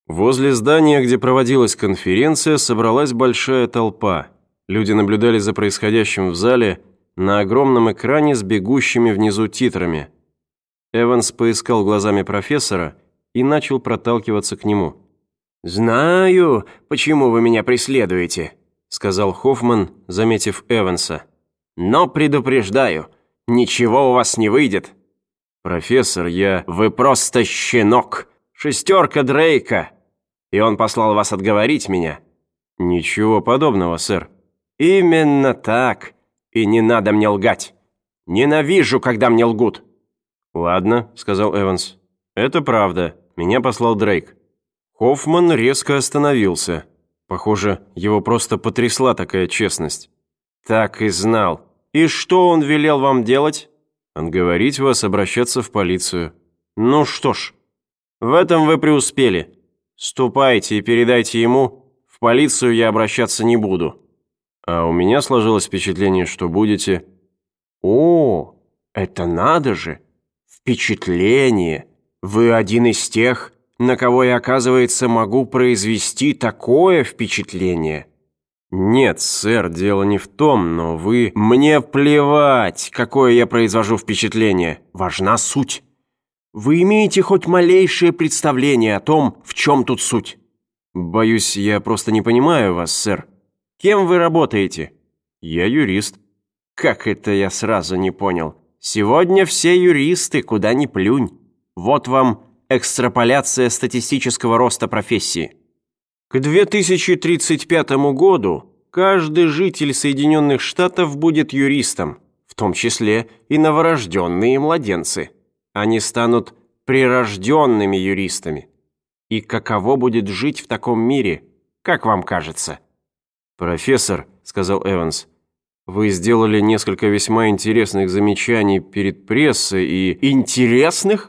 Возле здания, где проводилась конференция, собралась большая толпа. Люди наблюдали за происходящим в зале на огромном экране с бегущими внизу титрами. Эванс поискал глазами профессора и начал проталкиваться к нему. «Знаю, почему вы меня преследуете», — сказал Хоффман, заметив Эванса. «Но предупреждаю, ничего у вас не выйдет». «Профессор, Вы просто щенок, шестерка Дрейка, и он послал вас отговорить меня». «Ничего подобного, сэр». «Именно так, и не надо мне лгать. Ненавижу, когда мне лгут». «Ладно», — сказал Эванс. «Это правда, меня послал Дрейк». Хоффман резко остановился. Похоже, его просто потрясла такая честность. «Так и знал. И что он велел вам делать?» «Отговорить вас обращаться в полицию». «Ну что ж, в этом вы преуспели. Ступайте и передайте ему, в полицию я обращаться не буду». «А у меня сложилось впечатление, что будете...» «О, это надо же! Впечатление! Вы один из тех, на кого я, оказывается, могу произвести такое впечатление». «Нет, сэр, дело не в том, но вы...» «Мне плевать, какое я произвожу впечатление. Важна суть. Вы имеете хоть малейшее представление о том, в чем тут суть?» «Боюсь, я просто не понимаю вас, сэр». «Кем вы работаете?» «Я юрист». «Как это я сразу не понял? Сегодня все юристы, куда ни плюнь. Вот вам экстраполяция статистического роста профессии. К 2035 году каждый житель Соединенных Штатов будет юристом, в том числе и новорожденные младенцы. Они станут прирожденными юристами. И каково будет жить в таком мире, как вам кажется?» «Профессор», — сказал Эванс, — «вы сделали несколько весьма интересных замечаний перед прессой и...» «Интересных?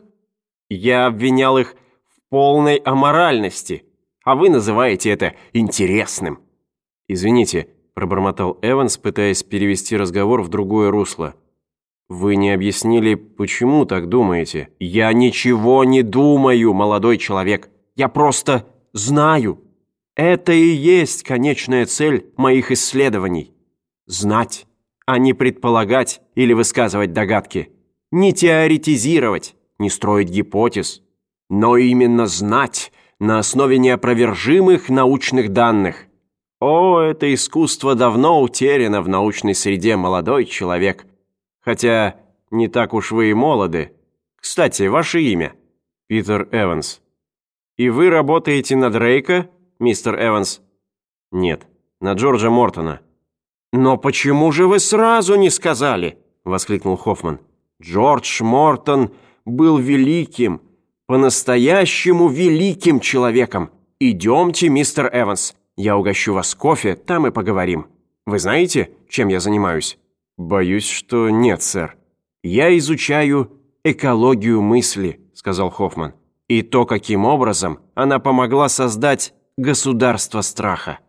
Я обвинял их в полной аморальности, а вы называете это интересным». «Извините», — пробормотал Эванс, пытаясь перевести разговор в другое русло. «Вы не объяснили, почему так думаете?» «Я ничего не думаю, молодой человек. Я просто знаю. Это и есть конечная цель моих исследований. Знать, а не предполагать или высказывать догадки. Не теоретизировать, не строить гипотез. Но именно знать на основе неопровержимых научных данных. О, это искусство давно утеряно в научной среде, молодой человек. Хотя не так уж вы и молоды. Кстати, ваше имя?» «Питер Эванс». «И вы работаете на Дрейка, мистер Эванс?» «Нет, на Джорджа Мортона». «Но почему же вы сразу не сказали?» – воскликнул Хоффман. «Джордж Мортон был великим, по-настоящему великим человеком. Идемте, мистер Эванс, я угощу вас кофе, там и поговорим. Вы знаете, чем я занимаюсь?» «Боюсь, что нет, сэр». «Я изучаю экологию мысли», – сказал Хоффман, «и то, каким образом она помогла создать государство страха».